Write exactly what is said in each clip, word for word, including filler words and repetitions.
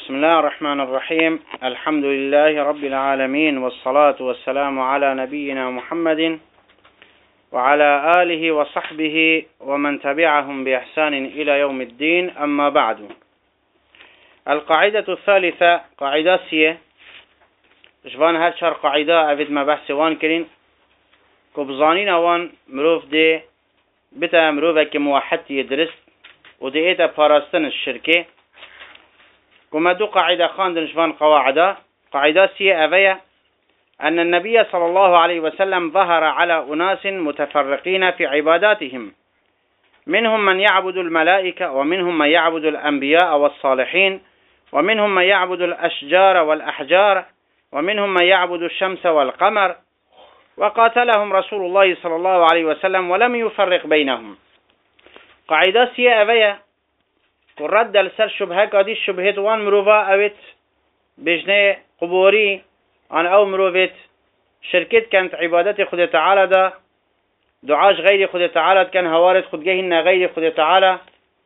بسم الله الرحمن الرحيم. الحمد لله رب العالمين، والصلاة والسلام على نبينا محمد وعلى آله وصحبه ومن تبعهم بإحسان إلى يوم الدين. أما بعد، القاعدة الثالثة قاعدة سية جوان هر شر قاعدة أفيد ما بحث وان كرين كبزانين وان مروف دي بتا مروفة كموحد يدرس ودي ايتا باراستن الشركة. كما دو قاعدة خاندن جوان قواعدة. قاعدة سية أفيا أن النبي صلى الله عليه وسلم ظهر على أناس متفرقين في عباداتهم، منهم من يعبد الملائكة، ومنهم من يعبد الأنبياء والصالحين، ومنهم من يعبد الأشجار والأحجار، ومنهم من يعبد الشمس والقمر، وقاتلهم رسول الله صلى الله عليه وسلم ولم يفرق بينهم. قاعدة سيئة أفيا ورد لسر شبهة قادي الشبهة وان مروفا أوت بجنة قبوري عن أو مروفت شركت كانت عبادة خد تعالى دا دعاش غير خد تعالى كان هوارد خد جهن غير خد تعالى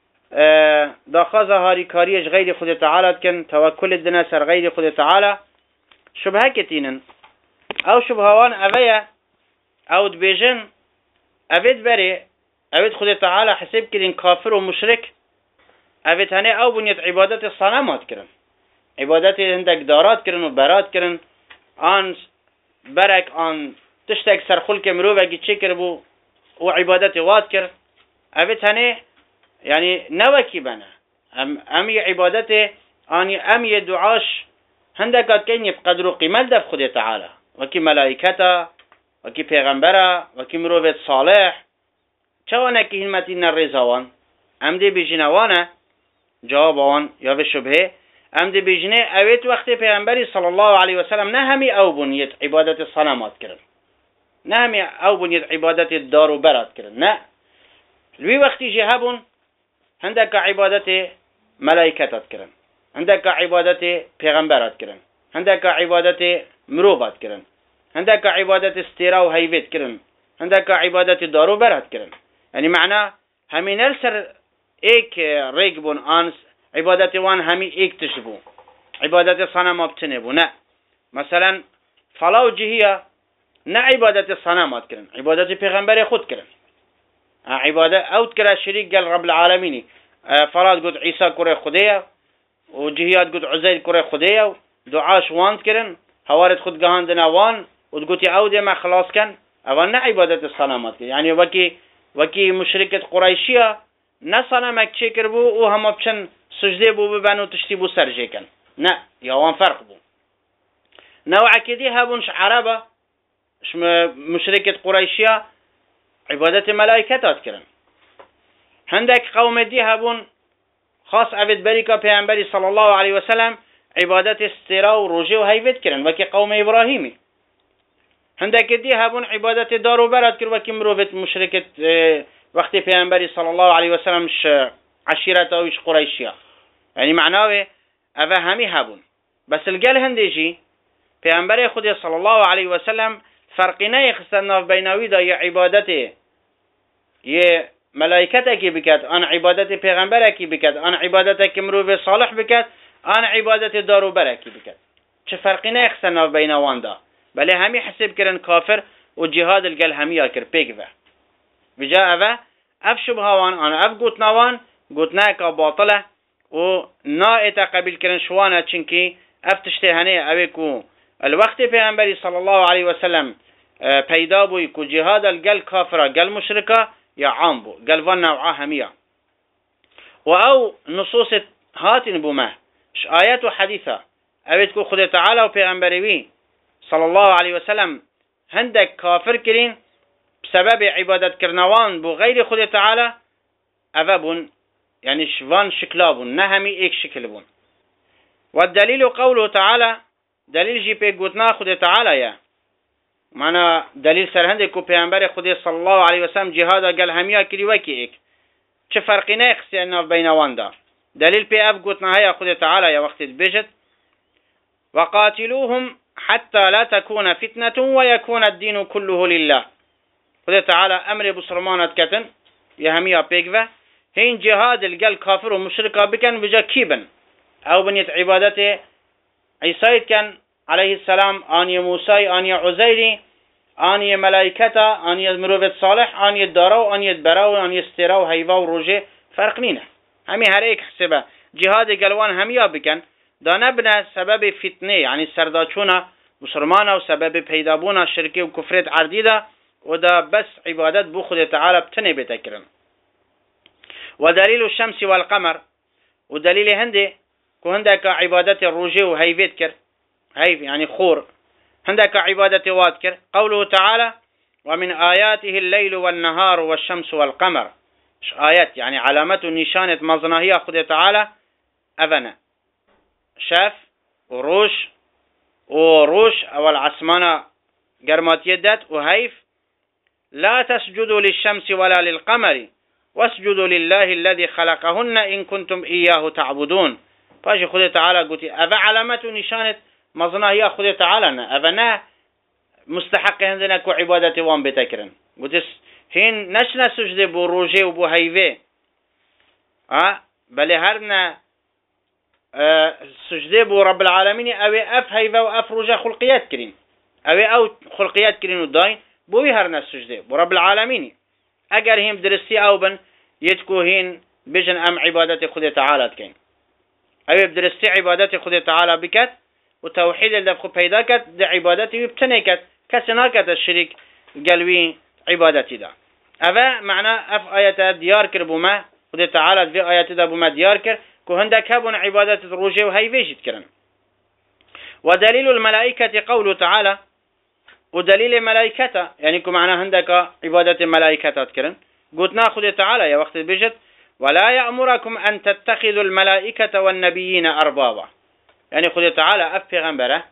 دا خازا هاري كاريش غير خد تعالى كان توكل الدنا سر غير خد تعالى. شبهة كتينن أو شبهوان أفيا أو دبيجن أفيد بري أفيد خد تعالى حسب كدين كافر ومشرك، أفيد هني أو بنيت عبادة الصنامات كرن، عبادة هندك دارات كرن وبرات كرن، آن برك آن تشتك سرخول كمروفة جي تشكر بو وعبادة واد كر. أفيد هني يعني نوكي بنا أم أمي عبادته أني أمي دعاش هندك كن يبقدر قيمة دف خد تعالى وكي ملائكته وكي پیغمبره وكي مروفة صالح چوانا كي هنمتين الرزاوان ام دي بجنوانه جوابوان يا في شبهه ام دي بجنه اويت وقت پیغمبري صلى الله عليه وسلم نهمي او بنيت عبادة الصنامات كرن، نهمي او بنيت عبادة الدار وبرات كرن، نه لوي وقت جهابون هندك عبادة ملائكتات كرن، هندك عبادة پیغمبرات كرن، هندك عبادة مروبات كرن، هندك عبادة استيراء وهيفت كرن، هندك عبادة دار وبرات كرن. يعني معناه همين السر ايك ريقبون انس عبادة وان همي ايك تشبو عبادة صنم بتنبو. نا مثلا فلاو جهية نا عبادة الصنامات كرن، عبادة پیغمبر خود كرن، عبادة اوت كرا شريك قال رب العالمين. فراد قد عيسى كره خديه وجهيات قد عزيز كره خديه دعاش وان كرن، هوارد خود قهاندنا وان وتقولي اودي ما خلاص كان اوان نا عبادة الصنامات كرن. يعني وكي وكي مشركة قريشية نصنا مكشي كربو وهم بشن سجده بو ببانو تشتي بو سرجي كان، نا يوان فرق بو. نوع كدي هابونش عربة مشركة قريشية عبادة ملائكتات كرن. هندك قوم دي هابون خاص عبد بريكا پیغمبري صلى الله عليه وسلم عبادة استراء وروجي وهيفت كرن وكي قوم إبراهيمي. هندك دي هابون عبادة دار وبرات كر وكي مروفت مشركة اه وقت پیغمبري صلى الله عليه وسلم عشيرته ويش قريشية. يعني معناه أفا همي هابون بس القال هندجي پیغمبري خود صلى الله عليه وسلم فرقنا يخصنا بينوي دا يا عبادته يا ملائكتك بكات أنا عبادة پیغمبرك بكات أنا عبادتك مروف صالح بكات أنا عبادة دار وبرك بكات. چه فرقنا يخصنا بينوان دا بل همي حسب كرن كافر وجهاد القال همي كر بيكفه بجاء أفا أف شبهوان أنا أف قوت نوان قوت ناكا باطلة ونا اتقبل كرن شوانا چنكي أف تشتهني أبيكو الوقت پیغمبري صلى الله عليه وسلم پیدا بوي كو جهاد القال كافرة قال مشركة يا عام بو قال فان نوعا همية وأو نصوص هاتن بوما ش آيات وحديثة أبيتكو خد تعالى وپیغمبري صلى الله عليه وسلم هندك كافر كرين بسبب عبادة كرنوان بو غير خد تعالى أفابون يعني شوان شكلابون نهمي ايك شكلبون. والدليل قوله تعالى دليل جي بي قوتنا خد تعالى يا معنى دليل سرهندكو پیغمبر خد صلى الله عليه وسلم جهادا قال هميا كري وكي ايك چه فرقنا يخسينا بينوان دا دليل بي اف قوتنا هيا خد تعالى يا وقت بيجت وقاتلوهم حتى لا تكون فتنة ويكون الدين كله لله. خد تعالى أمر بسرمانات كتن يهميها بيقفة هين جهاد القل كافر ومشركة بكن بجا كيبن او بنيت عبادته عيسى كان عليه السلام، اني موسى، اني عزيري، اني ملائكته، اني مروفت صالح، اني دارو، اني براو، اني استراو، هيفا وروجه، فرق نينه. همي هريك حسبه جهاد قلوان هميا بكن دا نبنى سبب فتنه، يعني سرداچونا مسلمانا وسبب پیدابونا شركي وكفرت عرديده، ودا بس عبادت بو خود تعالى بتنه بتكرن. ودليل الشمس والقمر، ودليل هندي كو هندك عبادت الروجه وهيفت كر، هيف يعني خور، هندك عبادة واتكر. قوله تعالى ومن آياته الليل والنهار والشمس والقمر، مش آيات يعني علامات ونشانة مظناهية خد تعالى أبنا شاف وروش وروش أو العسمانة قرمات يدت وهيف لا تسجدوا للشمس ولا للقمر واسجدوا لله الذي خلقهن إن كنتم إياه تعبدون. فاجي خد تعالى قلت أبا علامات ونشانة مظناهية خد تعالى أبنا مستحق هندنا كو عبادة وان بتكرن. قلت هين نشنا سجد بو روجه وبو هيفه اه بل هرنا اه سجد بو رب العالمين او اف هيفه واف روجه خلقيات كرين او او خلقيات كرين وداين بو هرنا سجد بو رب العالمين. اگر هم درستي او بن يتكو هين بجن ام عبادة خد تعالى كين او بدرستي عبادة خد تعالى بكت وتوحيد الدفخ پیدا کت ده عبادتي بتنه کت كسنا کت الشريك قلوي عبادتي ده. أفا معنى أف آيات ديار كر بما خد تعالى في آيات ده بما ديار كر كو هندك هبون عبادة الروجه وهي فيجت كرن. ودليل الملائكة قوله تعالى، ودليل ملائكته يعني كو معنى هندك عبادة الملائكة كرن. قلتنا خد تعالى يا وقت بيجت ولا يأمركم أن تتخذوا الملائكة والنبيين أربابا، يعني خد تعالى أف پیغمبره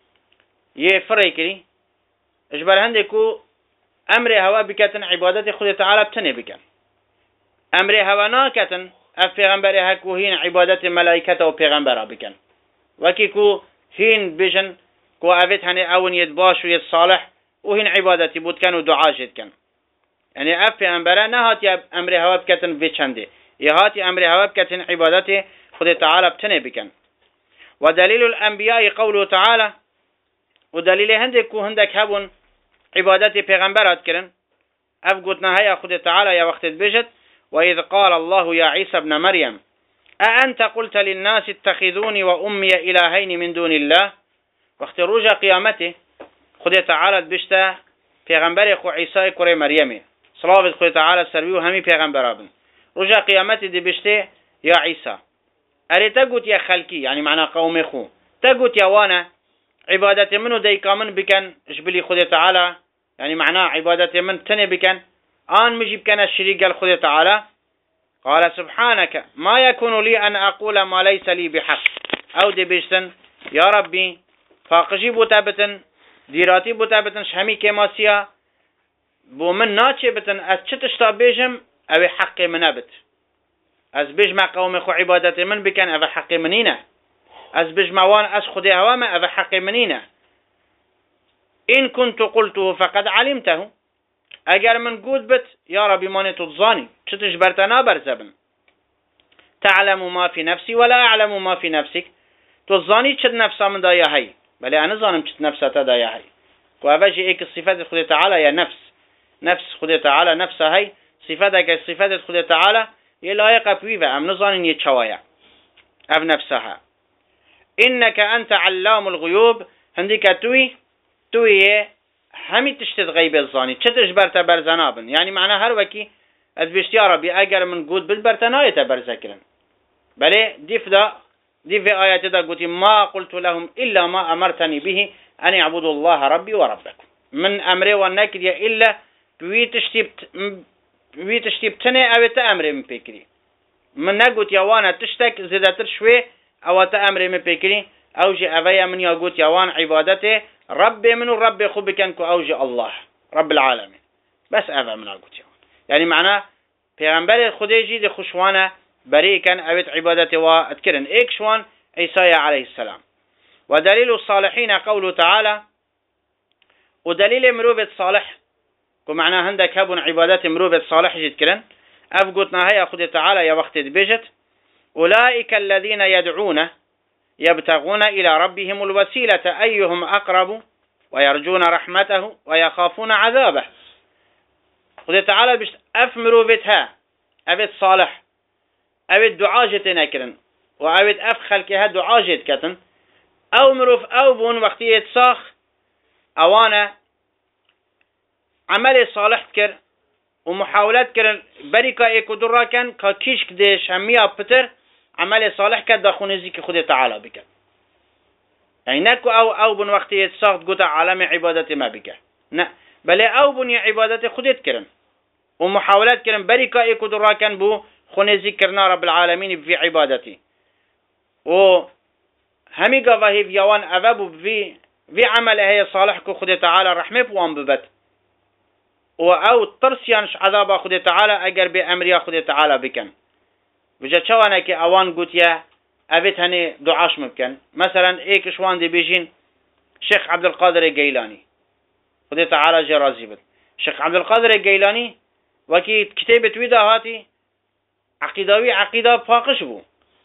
يفريكري اجبر هندكو امر هوا بكتن عبادت خود تعالى بتنه بكن، امر هوا ناكتن اف پیغمبر هكو هين عبادت ملائكته و پیغمبره بكن. وكي كو هين بجن كو اوت هني اون يد باش و يد صالح و هين عبادتي بود كن و دعا جد كن، يعني اف پیغمبره نهاتي امر هوا بكتن بچنده، يهاتي امر هوا بكتن عبادت خود تعالى بتنه بكن. ودليل الانبياء قوله تعالى، ودليل هندك كو هندك هبون عبادتي پیغمبرات كرن. اف قلتنا هيا خد تعالى يا وقت بجت وإذ قال الله يا عيسى ابن مريم أأنت قلت للناس اتخذوني وأمي إلهين من دون الله. وقت رجع قيامته خد تعالى بجتا پیغمبر خو عيسى كوري مريم صلاة خد تعالى سروي همي پیغمبرابن. رجع قيامته دي بجتا يا عيسى أري تقوت يا خلقي يعني معنى قومي خو تقوت يا وانا عبادة منو ديكامن بكن اجبلي خد تعالى يعني معناه عبادة من تني بكن آن مجيب كان الشريك قال خد تعالى قال سبحانك ما يكون لي أن أقول ما ليس لي بحق أو دي بيشتن يا ربي فاقجي بوتابتن ديراتي بوتابتن شهمي كماسيا بو من ناتشي بتن از چتشتا بيجم او حق منابت از بيجمع قوم خو عبادة من بكن او حق منينه از بيجمع وان از خدي هوامه او حق منينه. إن كنت قلته فقد علمته اگر من قود بت يا ربي ماني تظاني چتش برتنا برزبن تعلم ما في نفسي ولا أعلم ما في نفسك تظاني چت نفسا من دايا هاي بل أنا ظانم چت نفسا دايا هاي وأفاجي إيك الصفات خد تعالى يا نفس نفس خد تعالى نفسها هاي صفاتك الصفات خد تعالى يلايق بيفا أم نظاني يتشوايا أف نفسها. إنك أنت علام الغيوب هنديك توي توي همي تشتد غيب الظاني چتش برتا برزنابن يعني معنى هر وكي از بشت يا ربي اگر من قود بالبرتناية برزكرن بله ديف دا ديف آيات دا قلت ما قلت لهم إلا ما أمرتني به أن يعبدوا الله ربي وربكم من أمري والنكر إلا بوي تشتبتني أو تأمري من بكري من نقول يوانا تشتك زيادة شوي أو تأمري من بكري أوجي أفيا من يقول يوان عبادته ربي منو ربي خو بكنكو أوجي الله رب العالمين بس أفا من أقول يوان يعني معناه پیغمبر خديجي دي خوشوانا بري كان أبت عبادته واتكرن إيك شوان عيسى عليه السلام. ودليل الصالحين قوله تعالى ودليل مروبة صالح ومعناه هندك هبون عبادات مروبة صالح جدكرن أفقتنا هيا خد تعالى يا وقت بيجت أولئك الذين يدعون يبتغون إلى ربهم الوسيلة أيهم أقرب ويرجون رحمته ويخافون عذابه. خذ تعالى بشت أفمروا بتها أبت صالح أبت دعاجة نكرن وأبت أفخل كها دعاجة كتن أو مروف أو بون وقت يتساخ أوانا عمل صالح كر ومحاولات كر بريكا إيكو دراكن كاكيش كديش همية بتر عمل صالح كر داخون زيك خذ تعالى بك يعني نكو أو أو بون وقت يتساخ قوتا عالم عبادة ما بك نا بل أو بون عبادة خذت كرن ومحاولات كرن بريكا إيكو دراكن بو خونزي كرنا رب العالمين في عبادتي و همي قواه فيوان أبابو في في عمل هي صالح كو خد تعالى رحمه بوان ببت و او ترسيانش عذاب خد تعالى اگر بأمريا خد تعالى بكن بجا چوانا كي اوان قوتيا ابت هني دعاش مبكن مثلا ايك شوان دي بيجين شيخ عبد القادر الجيلاني خد تعالى جرازي بت شيخ عبد القادر الجيلاني وكي كتابة ويدا هاتي عقيداوي عقيدة فاقش بو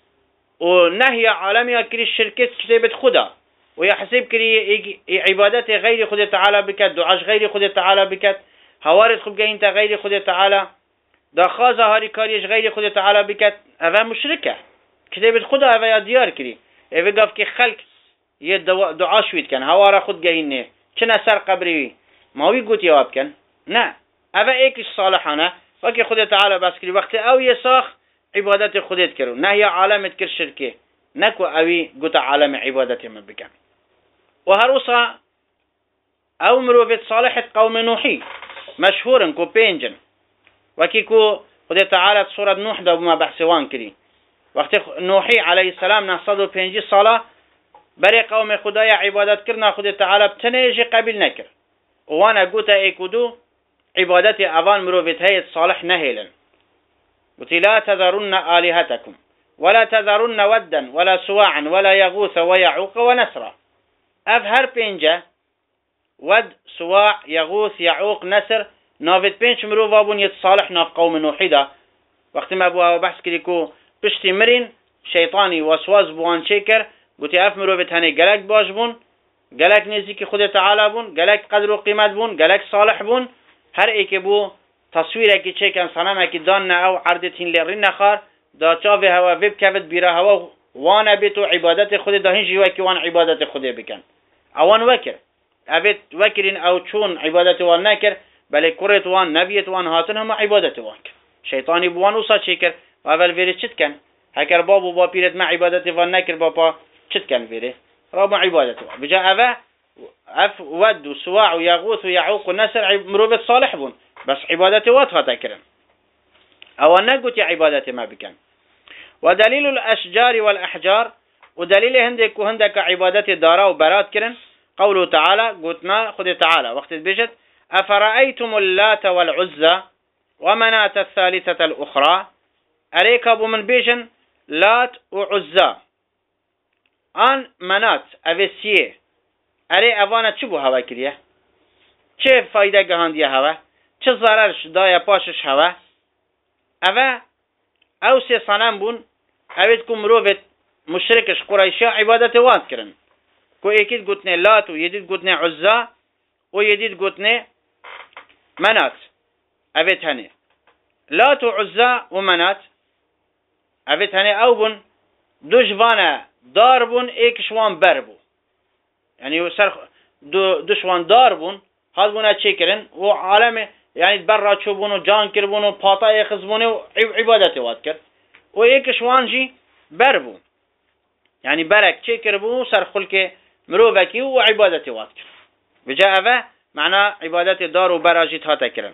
ونهي عالمي كري الشركة كتابة خدا ويحسب كري عبادات غير خد تعالى بكت دعاش غير خد تعالى بكت هوارد خب جاين غير خد تعالى دخازة هاري كاريش غير خد تعالى بكت هذا مشركة كتابة خدا هذا ديار كري إذا قف كي خلق يد دعاش ويد كان هوارا خد جاين كنا سر قبري ما هو يقول جواب كان نا هذا إيش صالحنا وكي خد تعالى بس كري وقت أو يساخ عبادات خديت كرو نهي عالمة كر شركة نكو أوي قط عالم عبادات من بكم وهروسا أو مروفة صالحة قوم نوحي مشهورا كو بينجن وكيكو خدي تعالى سورة نوح ده بما بحثوان كري وقت نوحي عليه السلام نصدو بينجي صلاة بري قوم خدايا عبادات كرنا خدي تعالى بتنيجي قبل نكر وانا قوتا ايكودو عبادات اوان مروفة هي صالح نهيلا قلت لا تذرن آلهتكم ولا تذرن ودا ولا سواعا ولا يغوث ويعوق ونسرا أفهر بينجا ود سواع يغوث يعوق نسر نافت بينش مروفا بون يتصالح ناف قوم نوحيدا وقت ما ابوها بحث كريكو بشتي مرين شيطاني وسواز بوان شكر قلت اف مروفت هني قلق باش بون قلق نزيكي خود تعالى بون قلق قدر وقيمت بون قلق صالح بون هر ايك بو تصويره كي چيكن صنمه كي دان او عردتين لرين نخار دا چاوه هوا ويب كفت بيره هوا وانا بيتو عبادت خود دا هنجي وكي وان عبادت خود بكن اوان وكر ابيت وكرين او چون عبادت وان نكر بل كرت وان نبيت وان هاتن هم عبادت وان شيطاني بوان وصا چيكر اول فيري چت كن هكر بابو با بيرت ما عبادت وان نكر بابا چت كن فيري رابع عبادت وان بجا افا اف ود وسواع ويغوث ويعوق ونسر مروبت صالح بون بس عبادتي واضحة تكرن أو نقول عبادتي ما بكن ودليل الأشجار والأحجار ودليل هندك وهندك عبادتي دارا وبرات كرن قوله تعالى قلتنا خذ تعالى وقت بجد أفرأيتم اللات والعزى ومناة الثالثة الأخرى أريك أبو من بيجن لات وعزى آن منات أفسيه أري أفانا چبو هوا كريه چه فايدة قهاندية هوا چه ضررش دایا پاشش هوا اوه او سه صنم بون اوید که مروفت مشرکش قرائشی عبادت واد کرن که ایکید گوتنه لات و یدید گوتنه عزا و یدید گوتنه منات اوید هنه لات و عزا و منات اوید هنه او بون دو جوانه دار بون ایک شوان بر بو یعنی سر دو, دو شوان دار بون هاد بونه چه کرن و عالم يعني برا تشوفونه جان كربونه باطا يخزبونه عبادته واد كر ويك شوانجي بربو يعني برك شي كربو سر خلك مروبكي وعبادته واد كر بجاء معنى عبادته دار وبراجت هاتا كرن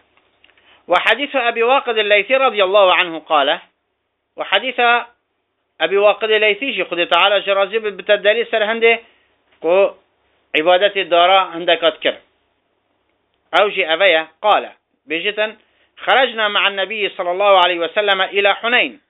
وحديث أبي واقد الليثي رضي الله عنه قال وحديث أبي واقد الليثي خذ تعالى جرازي بتدليل سر هنده كو عبادته دارا هندك أذكر أوجي أبيا قال بجتا خرجنا مع النبي صلى الله عليه وسلم إلى حنين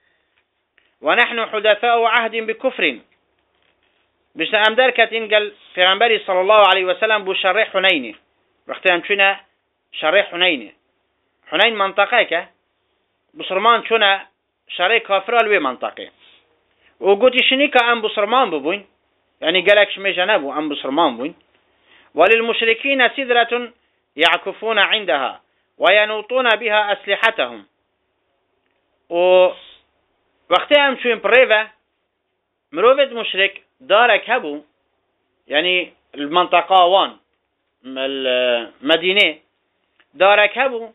ونحن حدثاء عهد بكفر بجتا أمدار كتين قال في صلى الله عليه وسلم بشرح حنين وقتها شنا شرح حنين حنين منطقة بصرمان شنا شرح كافر الوي منطقة و گوتی شنی که ام بسرمان ببوین، یعنی گلکش میجه نبو ام بسرمان بوین. وللمشركين سدرة يعكفون عندها وينوطون بها أسلحتهم. و وقتی هم شویم پریوه مروفت مشرك دارك هبو، يعني المنطقة وان المدينة دارك هبو،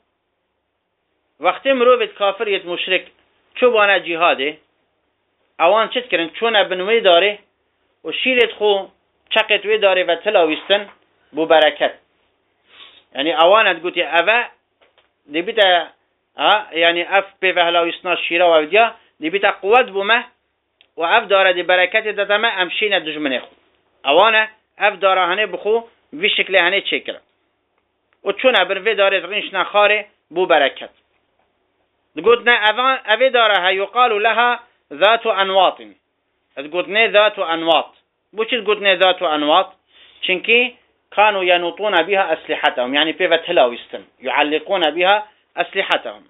وقتی مروفت كافر يت مشرك چو بانا جهاده اوان چت کرن چون بنوی داره و شیرت خو چقت وی داره و تلاویستن بو برکت. يعني اوانت قلت افا دي بيتا ها يعني اف بفهلا ويسنا الشيرا ووديا دي بيتا قوت بوما واف داره دي بركت دتما امشينا دجمنه خو اوانا اف داره هنه بخو في شكل هنه تشكل وچون بر في داره رينش نخاره بو بركت. قلتنا افا افي داره يقال لها ذات انواط. قلتنا ذات انواط. بوش قلتنا ذات انواط؟ چنكي كانوا ينوطون بها أسلحتهم، يعني بيفت هلاويستن يعلقون بها أسلحتهم.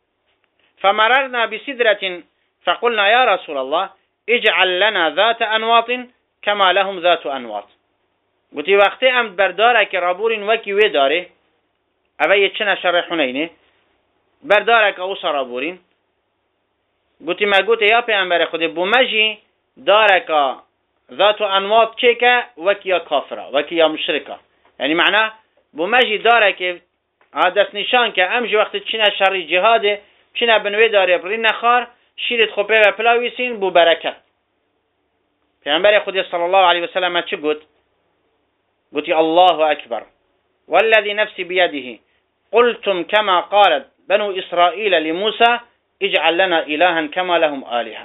فمررنا بسدرة فقلنا يا رسول الله اجعل لنا ذات أنواط كما لهم ذات أنواط. قلت وقتی ام برداره که رابورین وکی وی داره اوه یه چنه شرحونینه برداره که او سرابورین. قلت ما قلت یا پیامبر خود بومجی داره که ذات انواط چه که وکی یا کافره وکی یا مشرکه، یعنی معنی بومجی داره که دست نشان که امجی وقتی چینه شری جهاده چینه بنوی داره بری نخار شیرت خوبه و پلاویسین بو برکت. پیامبر خود صلی الله علیه و سلم چه گفت؟ گفت الله اکبر والذي نفسي بيده قلتم كما قالت بنو اسرائيل لموسى اجعل لنا الها كما لهم آلهة.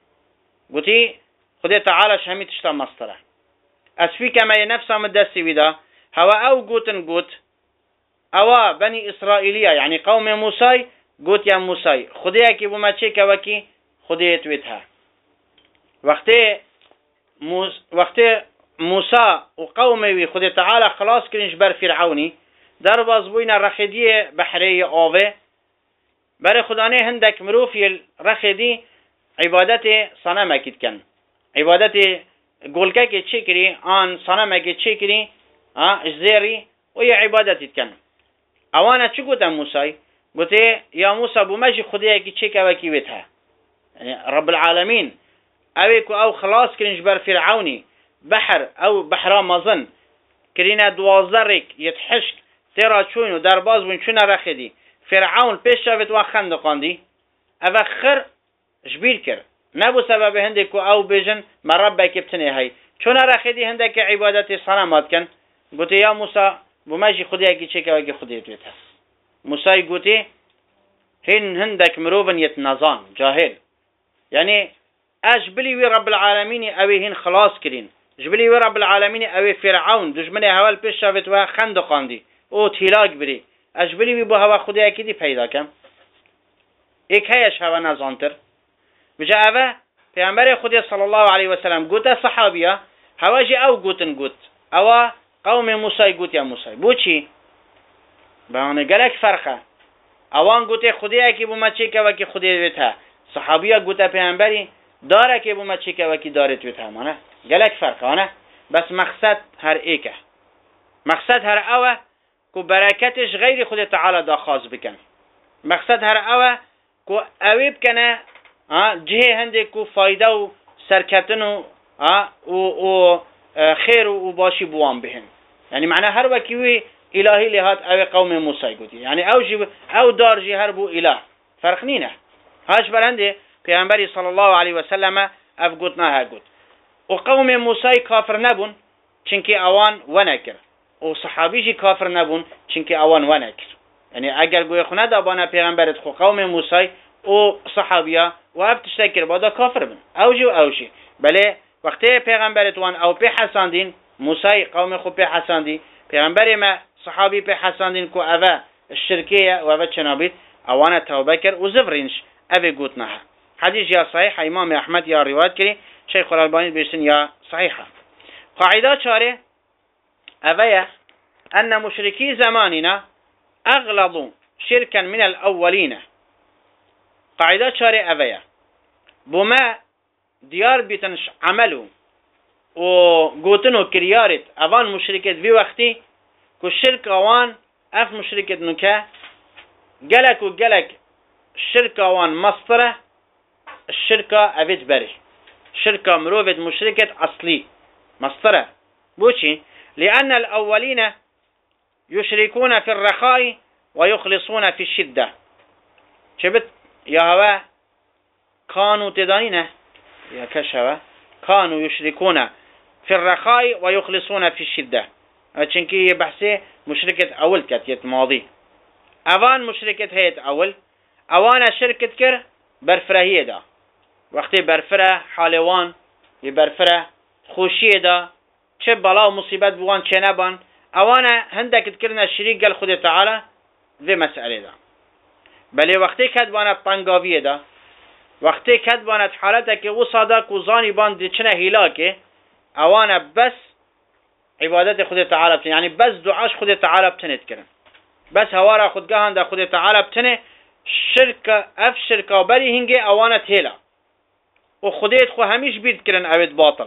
گفت خدا تعالی شمی تشتا مصدره اسفی کما نفسا مدستی ویدا هوا او گوتن گوت اوا بني اسرائیلیه یعنی قوم موسی گوت یا موسی خدا کی بوما چه که وکی خدا تویتها. وقتی موس وقتی موسی و قومه خدا تعالی خلاص کنش بر فرعونی در بازبوین رخیدی بحری آوه بر خدانه هندک مروفی رخیدی عبادت صنم اکید کن عبادت گلکه که چه کری آن صنم که چه کری زیری و یه عبادت کن. اوانا چه گوتن موسی؟ گوته یا موسی بومجی خدایی که چه که وکی ویتها یعنی رب العالمین اوی که او خلاص کنش بر فرعونی بحر او بحرا مزن کرینه دوازدرک یتحشک تیرا چون و در باز بون چون رخیدی فرعون پیش شاید و خندقاندی او خر جبیر کرد نبو سبب هنده که او بیجن مربع کبتنه هی چون رخیدی هنده که عبادت صنمات کن. گوته یا موسی بومجی خودی اگه چه که اگه خودی دویت هست. موسی گوته هن هندک مروبن یت نظان جاهل یعنی اجبلی وی رب العالمین اوی هن خلاص کرین جبلی وی رب العالمین اوی فرعون دجمن هوال پیش شاید و خندقاندی او تیلاک بری اجبلی وی بو هوا خودی اگه دی پیدا کم ایک هیش هوا نظانتر بجا اوه پیامبر خدا صلی الله علیه و سلم گوته صحابیه هواجی او گوتن گوت اوه قوم موسی گوت یا موسی بو چی؟ بانه گلک فرقه اوان گوته خدایی که بو ما چه که وکی خدای ویته صحابیه گوته پیامبری داره که بو ما چه که وکی داره ویته مانه گلک فرقه آنه بس مقصد هر ایکه مقصد هر اوه که برکتش غیر خود تعالی دا خاص بکن مقصد هر اوه که اوی بکنه جهه هنده که فایده و سرکتن و, و, و خیر و باشی بوان بهن یعنی معنی هر وکی وی الهی لهات او قوم موسی گوتی یعنی او جی او دار جی هر بو اله فرق نینه هاش برنده پیامبری صلی الله علیه و سلم اف گوتنا ها گوت و قوم موسی کافر نبون چنکی اوان ونکر و صحابی جی کافر نبون چنکی اوان ونکر یعنی اگر گوی خونه دابانه پیغمبرت خو قوم موسی و صحابیه و اف تشتکر بادا کافر بن او جی و او جی بله وقتی پیغمبرت وان او پی حساندین موسی قوم خو پی حساندی پیغمبر ما صحابی پی حساندین که اوه الشرکیه و اوه چنابید اوانه توبه کر و زفرینش اوه گوتنه حدیث یا صحیح امام احمد یا روایت کری شیخ الالبانی بیشتن یا صحیحه. قاعده چاره اوه ان مشرکی زماننا اغلظ شركا من الاولین. قاعده چاره اوه بوما ديار بيتنش عملو و قوتنو كريارت اوان مشركت في وقتي كو الشرك اوان اف مشركت نكا قلق و قلق الشركة اوان مصطرة الشركة افيت بري شركة مروفت مشركت اصلي مصطرة بوشي لان الاولين يشركون في الرخاء ويخلصون في الشدة شبت يا هوا كانوا تدانينه يا كشوا كانوا يشركون في الرخاء ويخلصون في الشدة چنكي بحثي مشركة اول كتيت ماضي اوان مشركة هيت اول اوان شركة كر برفرهية دا وقتی برفره حالوان برفره خوشیه دا چه بلا و مصیبت بوان چه نبان اوان هندک تکرن شریک گل خود تعالی و مسئله دا بله وقتی کد باند طنگاویه دا وقتی کد باند حالتا که او صادق و زانی باند چنه هیلاکه اوان بس عبادت خود تعالی بتنه یعنی بس دعاش خود تعالی بتنه تکرن بس هوارا خودگاهان دا خود تعالی بتنه شرک اف شرکا و بری هنگه اوانت هیلا و خودت خو همیش بید کرن اوید باطل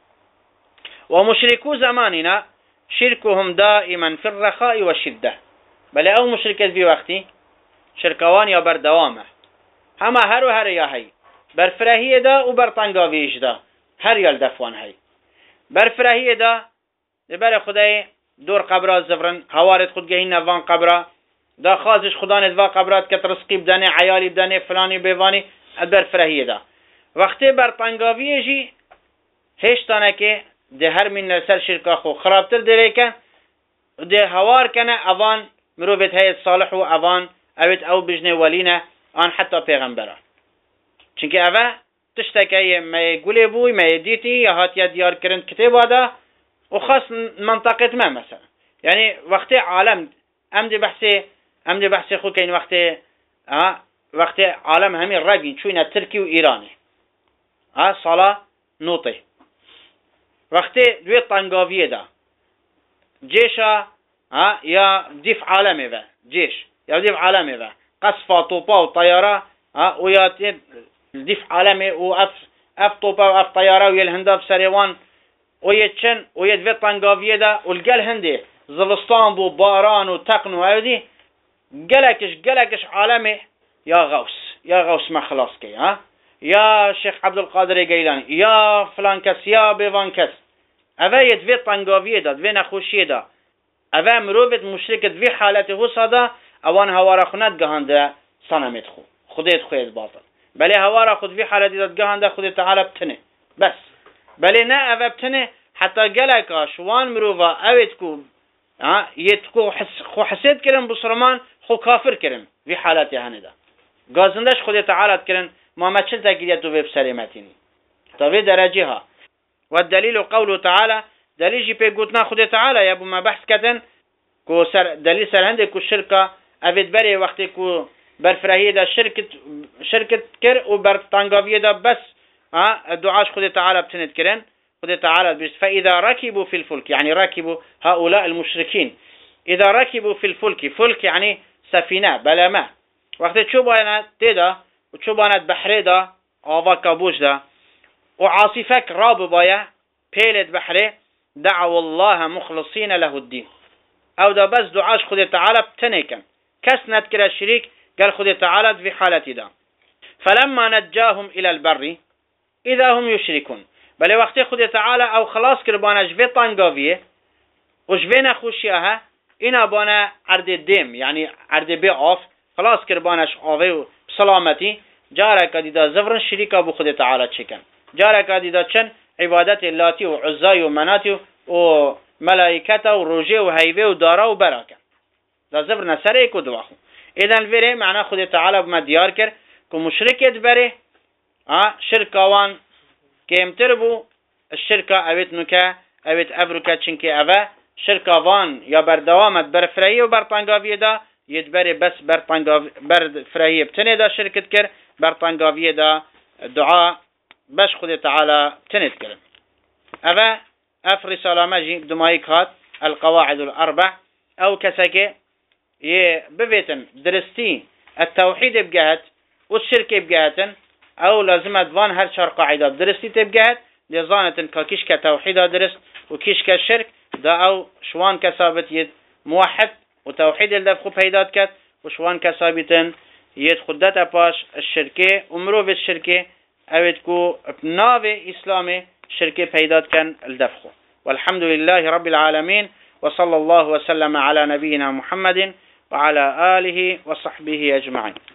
و مشرکو زماننا شركهم دائما في الرخاء والشدة بل او مشركت في وقتي شركوان يا بردوامه هما هر و هر يا هي برفرهية دا و برطنقاويش دا هر يال دفوان هي برفرهية دا لبر خدای دور قبرات زفرن هوارت خود گهین نوان قبرا دا خازش خدا ندوا قبرات کت رزقی بدنه عیالی بدنه فلانی بیوانی برفرهیه دا وقتی برطنگاویه جی هشتانه که ده هر من نسر شرکا خو خرابتر داره که ده هوار کنه اوان مروبت های صالح و اوان اوید او بجنه ولینه آن حتی پیغمبره چونکه اوه تشتکه ما گوله بوی ما دیتی یا هاتیا دیار کرند کتاب وادا و خاص منطقه ما مثلا يعني وقت عالم امدي بحثي امدي بحثي خو كاين وقت ها وقت عالم همين راقين شوينا تركي وايراني ها صلاه نوطي وقت دوي طنقاويه دا جيشا ها يا ديف عالمي ذا جيش يا ديف عالمي ذا قصفه طوبه وطياره ها ويا ديف عالمي واف اف طوبه واف طياره ويا الهندا بسريوان ويتشن ويدفي طنقاويه دا والقال هندي زلستان بو باران و تقن و هودي قلقش قلقش عالمي يا غوث يا غوث ما خلاص كي ها يا شيخ عبد القادر الجيلاني يا فلان كس يا بيفان كس اوا يدفي طنقاويه دا دفي نخوشيه دا اوا مروبت مشركت في حالته صدا اوان هوارا خنات قهانده صنمت خو خديت خويت باطل بل هوارا خد في حالته دا قهانده خد تعالى بتنه بس بل نا اوا بتنه حتى قلقا شوان مروفا اويتكو ها يتكو حس خو حسيت كرم بصرمان خو كافر كرم في حالته هندا غازندش خود تعالى كرن ما ما چلتا گيريتو به سلامتيني طبي درجها والدليل قوله تعالى دليل جي بي قلتنا خود تعالى يا ابو ما بحث كتن كو سر دليل سر هندي كو شركه افيد بري وقت كو برفرهيه دا شركه شركه كر و برطنقاويه دا بس ها دعاش خود تعالى بتنت كرن خود تعالى فاذا ركبوا في الفلك يعني ركبوا هؤلاء المشركين اذا ركبوا في الفلك فلك يعني سفينه بلا ما وقت شو بانا تدا وشو بانا بحر دا آوا كابوش دا وعاصفك راب بايا بيلت بحره دعوا الله مخلصين له الدين او دا بس دعاش خود تعالى بتنكن كس نذكر الشريك قال خود تعالى في حالتي دا فلما نجاهم الى البر اذا هم يشركون بل وقت خود تعالى او خلاص كربانا جوه طنقاويه وجوه نخوشيها انا بانا عرض دم يعني عرض بيعاف خلاص كربانش آوه بسلامتي جارك ديدا زفرن شريكا بو خود تعالى چكن جارك ديدا چن عبادت اللاتي و عزاي و مناتي و ملائكتا و روجه و هيوه و دارا و براكن دا زفرن سره كو دواخو اذن فره معنى خود تعالى بما ديار كر كو مشركت بره شركاوان كيمتر بو الشركة اويت نوكا اويت ابروكا چنكي اوه شركاوان يا بردوامت برفرهي و برطنقاوية دا يدبري بس برفرهي بتنه دا شركت كر برطنقاوية دا دعاء باش خود تعالى بتنه كر اوه اف رسالة ماجي دمائك هات القواعد الاربع او كساكي يه ببيتن درستي التوحيد بجهت والشركة بجهتن او لازم ادوان هر چهار قاعده درستی تبگهد لزانتن که کیش که توحید درست و کیش که شرک دا او شوان که ثابت ید موحد و توحید الدفخو پیداد کد و شوان که ثابتن ید خودت پاش الشرکه امرو بالشرکه اوید کو ناو اسلام شركة بيدات كان الدفخ. والحمد لله رب العالمين، وصلى الله وسلم على نبينا محمد وعلى آله وصحبه أجمعين.